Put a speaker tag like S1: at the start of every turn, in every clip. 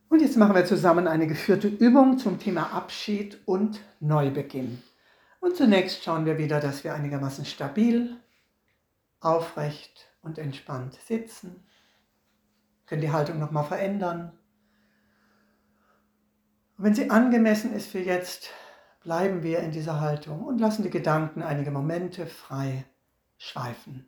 S1: Und jetzt machen wir zusammen eine geführte Übung zum Thema Abschied und Neubeginn. Und zunächst schauen wir wieder, dass wir einigermaßen stabil, aufrecht und entspannt sitzen. Wir können die Haltung nochmal verändern. Und wenn sie angemessen ist für jetzt, bleiben wir in dieser Haltung und lassen die Gedanken einige Momente frei schweifen.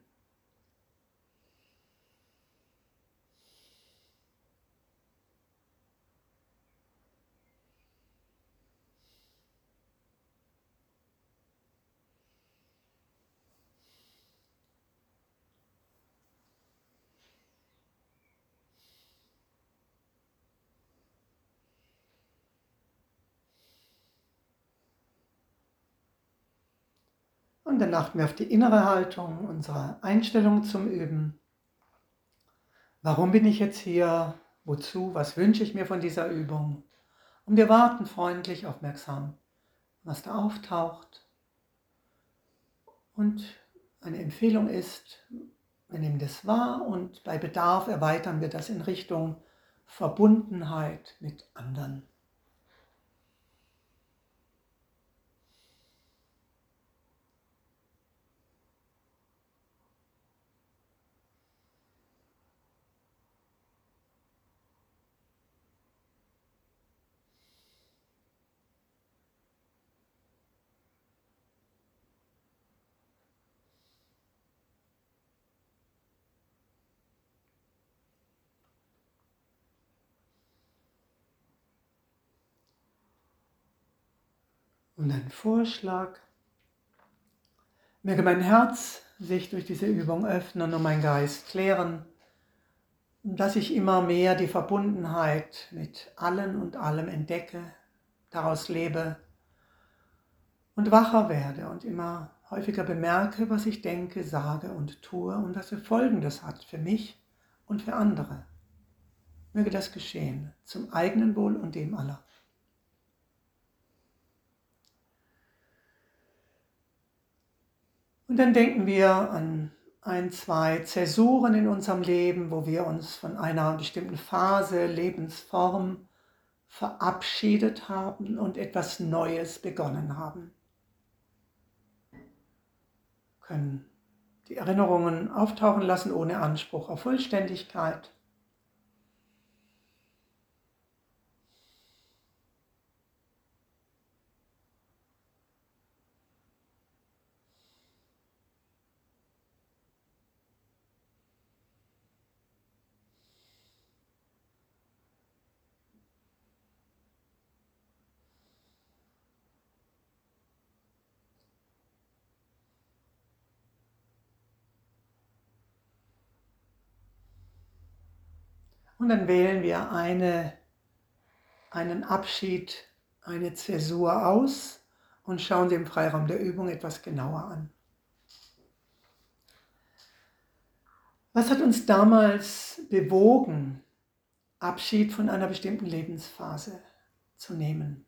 S1: Und dann achten wir auf die innere Haltung, unsere Einstellung zum Üben. Warum bin ich jetzt hier? Wozu? Was wünsche ich mir von dieser Übung? Und wir warten freundlich, aufmerksam, was da auftaucht. Und eine Empfehlung ist, wir nehmen das wahr und bei Bedarf erweitern wir das in Richtung Verbundenheit mit anderen. Und ein Vorschlag: Möge mein Herz sich durch diese Übung öffnen und mein Geist klären, dass ich immer mehr die Verbundenheit mit allen und allem entdecke, daraus lebe und wacher werde und immer häufiger bemerke, was ich denke, sage und tue und was für Folgen das hat für mich und für andere. Möge das geschehen, zum eigenen Wohl und dem aller. Und dann denken wir an 1, 2 Zäsuren in unserem Leben, wo wir uns von einer bestimmten Phase, Lebensform verabschiedet haben und etwas Neues begonnen haben. Wir können die Erinnerungen auftauchen lassen ohne Anspruch auf Vollständigkeit. Und dann wählen wir einen Abschied, eine Zäsur aus und schauen sie im Freiraum der Übung etwas genauer an. Was hat uns damals bewogen, Abschied von einer bestimmten Lebensphase zu nehmen?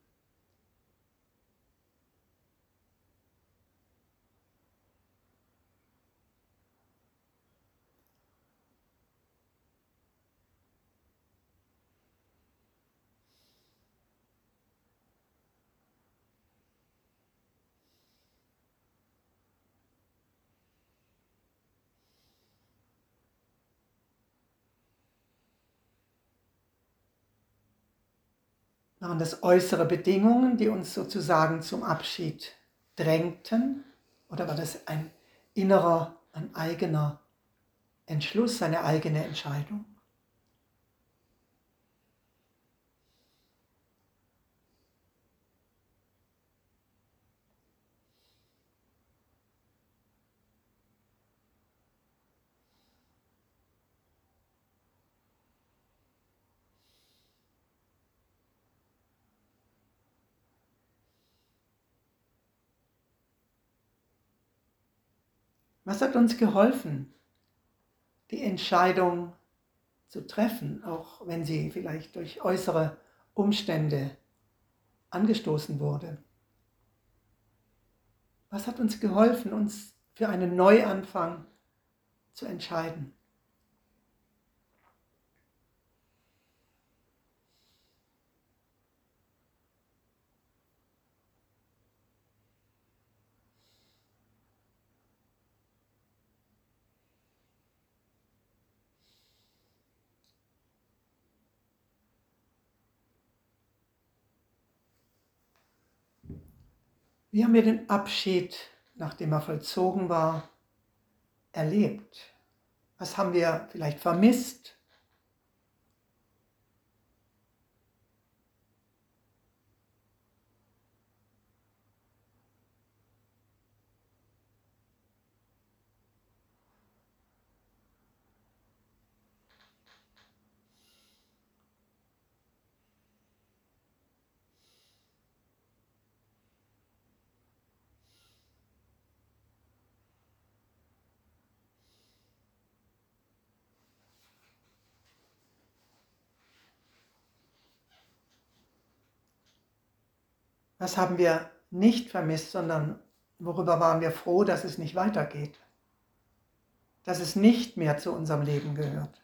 S1: Waren das äußere Bedingungen, die uns sozusagen zum Abschied drängten? Oder war das ein innerer, ein eigener Entschluss, eine eigene Entscheidung? Was hat uns geholfen, die Entscheidung zu treffen, auch wenn sie vielleicht durch äußere Umstände angestoßen wurde? Was hat uns geholfen, uns für einen Neuanfang zu entscheiden? Wie haben wir den Abschied, nachdem er vollzogen war, erlebt? Was haben wir vielleicht vermisst? Was haben wir nicht vermisst, sondern worüber waren wir froh, dass es nicht weitergeht? Dass es nicht mehr zu unserem Leben gehört?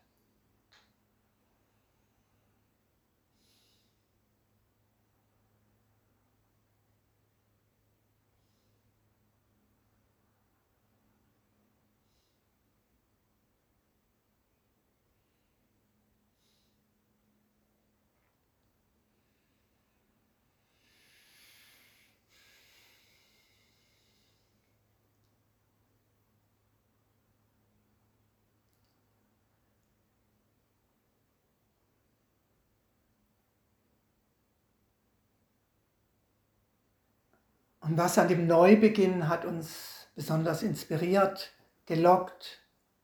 S1: Und was an dem Neubeginn hat uns besonders inspiriert, gelockt,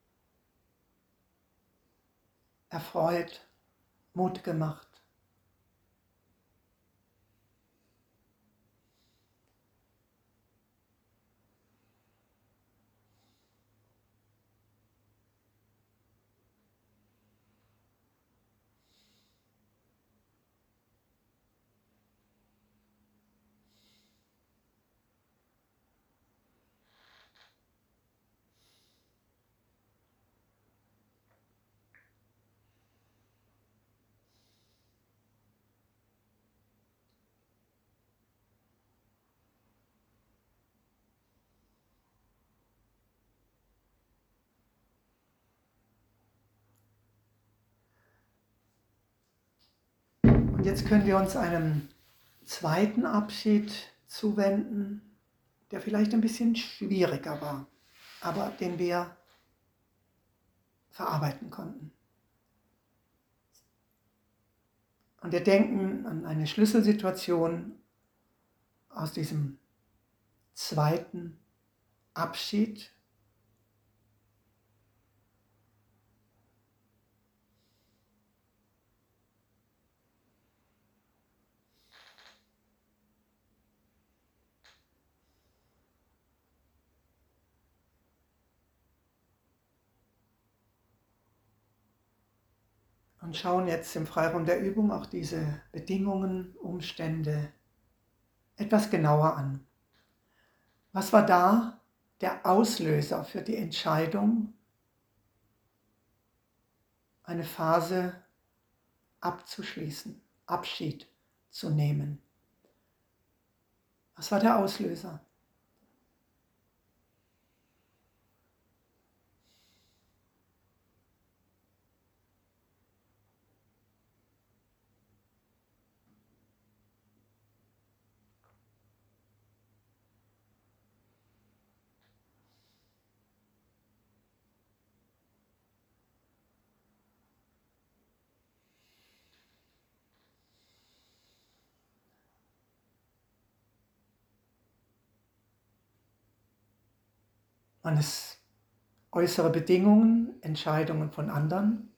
S1: erfreut, Mut gemacht? Und jetzt können wir uns einem zweiten Abschied zuwenden, der vielleicht ein bisschen schwieriger war, aber den wir verarbeiten konnten. Und wir denken an eine Schlüsselsituation aus diesem zweiten Abschied. Und schauen jetzt im Freiraum der Übung auch diese Bedingungen, Umstände etwas genauer an. Was war da der Auslöser für die Entscheidung, eine Phase abzuschließen, Abschied zu nehmen? Was war der Auslöser? Waren es äußere Bedingungen, Entscheidungen von anderen?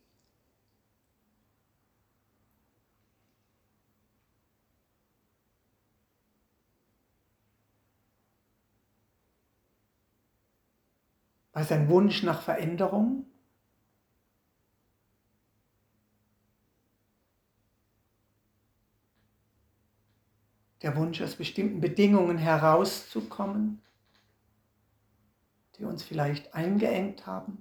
S1: War es ein Wunsch nach Veränderung? Der Wunsch, aus bestimmten Bedingungen herauszukommen, die uns vielleicht eingeengt haben?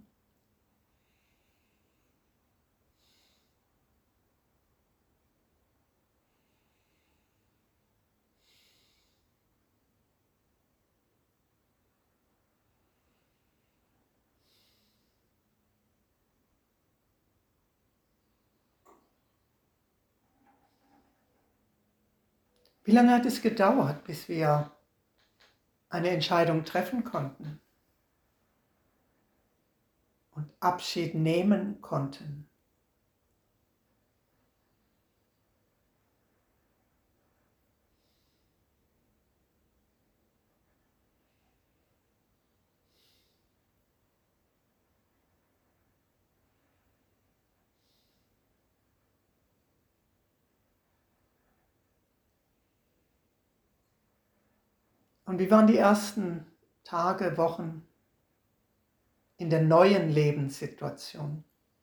S1: Wie lange hat es gedauert, bis wir eine Entscheidung treffen konnten und Abschied nehmen konnten. Und wie waren die ersten Tage, Wochen in der neuen Lebenssituation?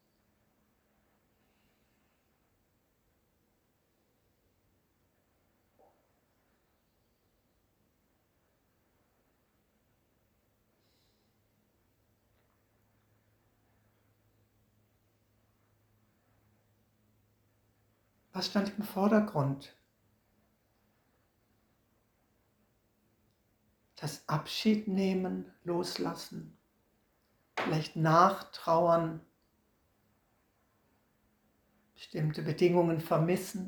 S1: Was stand im Vordergrund? Das Abschied nehmen, loslassen, vielleicht nachtrauern, bestimmte Bedingungen vermissen.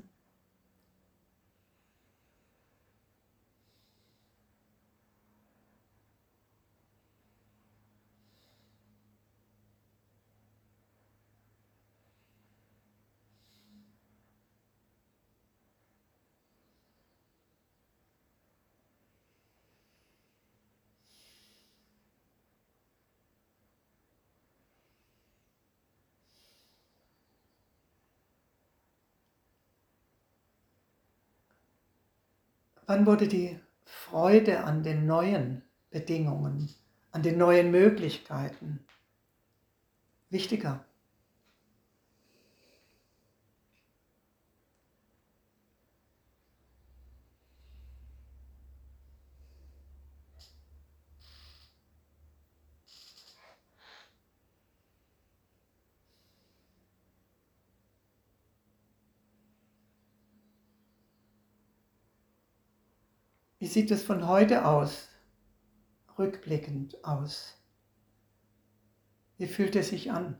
S1: Wann wurde die Freude an den neuen Bedingungen, an den neuen Möglichkeiten wichtiger? Wie sieht es von heute aus, rückblickend aus? Wie fühlt es sich an?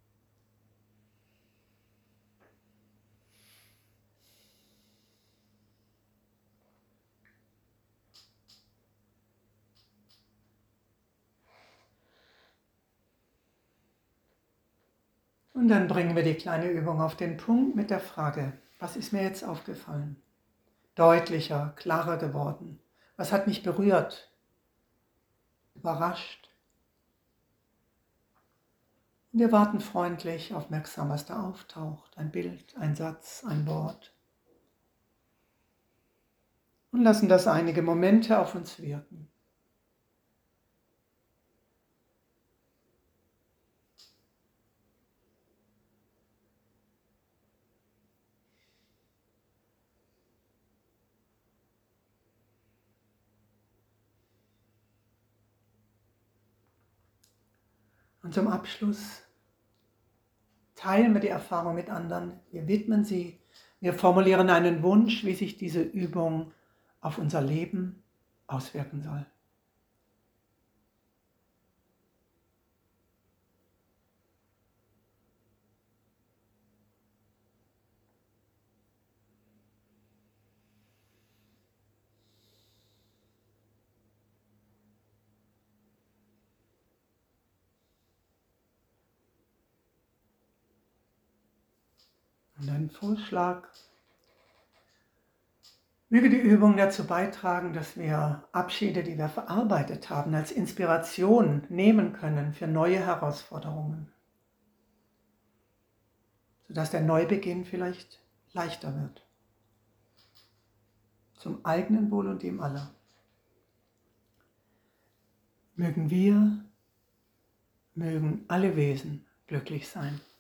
S1: Und dann bringen wir die kleine Übung auf den Punkt mit der Frage, was ist mir jetzt aufgefallen? Deutlicher, klarer geworden? Was hat mich berührt, überrascht? Und wir warten freundlich, aufmerksam, was da auftaucht. Ein Bild, ein Satz, ein Wort. Und lassen das einige Momente auf uns wirken. Und zum Abschluss teilen wir die Erfahrung mit anderen, wir widmen sie, wir formulieren einen Wunsch, wie sich diese Übung auf unser Leben auswirken soll. Und ein Vorschlag: Möge die Übung dazu beitragen, dass wir Abschiede, die wir verarbeitet haben, als Inspiration nehmen können für neue Herausforderungen, sodass der Neubeginn vielleicht leichter wird. Zum eigenen Wohl und dem aller. Mögen alle Wesen glücklich sein.